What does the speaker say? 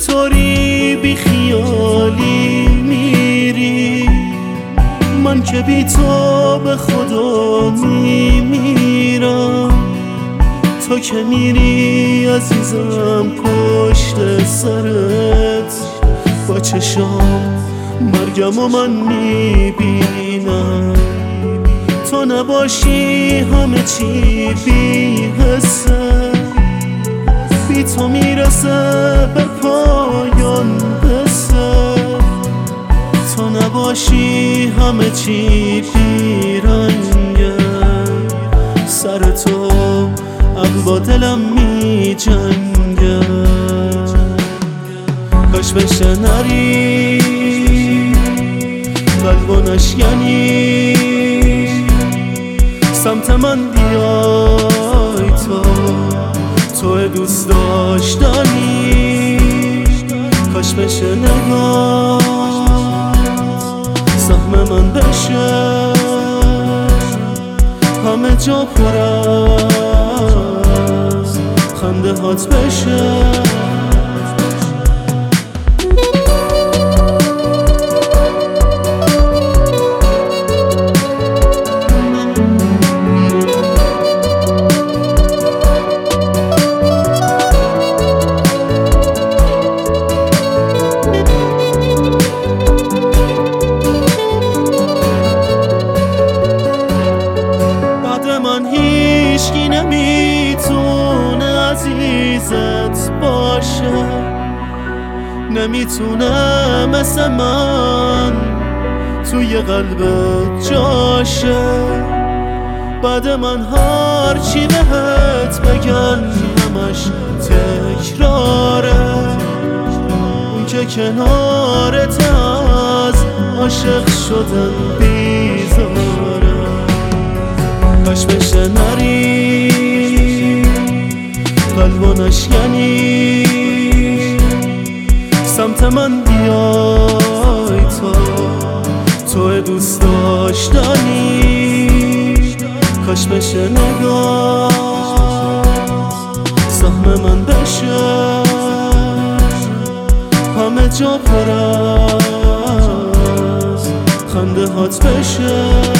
چطوری بی خیالی میری، من که بی تو به خدا میمیرم. تو که میری عزیزم پشت سرت، با چشام مرگم و من میبینم. تو نباشی همه چی بی حسه، بی تو میرسه به پایان حسه. تو نباشی همه چی بی رنگه، سر تو عقل با دلم می جنگه. کاش بشه نری قلب و نشکنی، سمت من بیای تو دوست داشتنی. کاش بشه نگاه سهم من بشه، همه جا پر از خنده هات بشه. هیچکی نمیتونه عزیزت باشه، نمیتونه مثل من توی قلبت جاشه. بعد من هرچی بهت بگن همش تکراره، اون که کنارت از عاشق شدن بیزاره. کاش بشه نری قلب و نشکنی، سمت من بیای تو دوست داشتنی. کاش بشه نگاه سهم من بشه، همه جا پر از خنده هات بشه.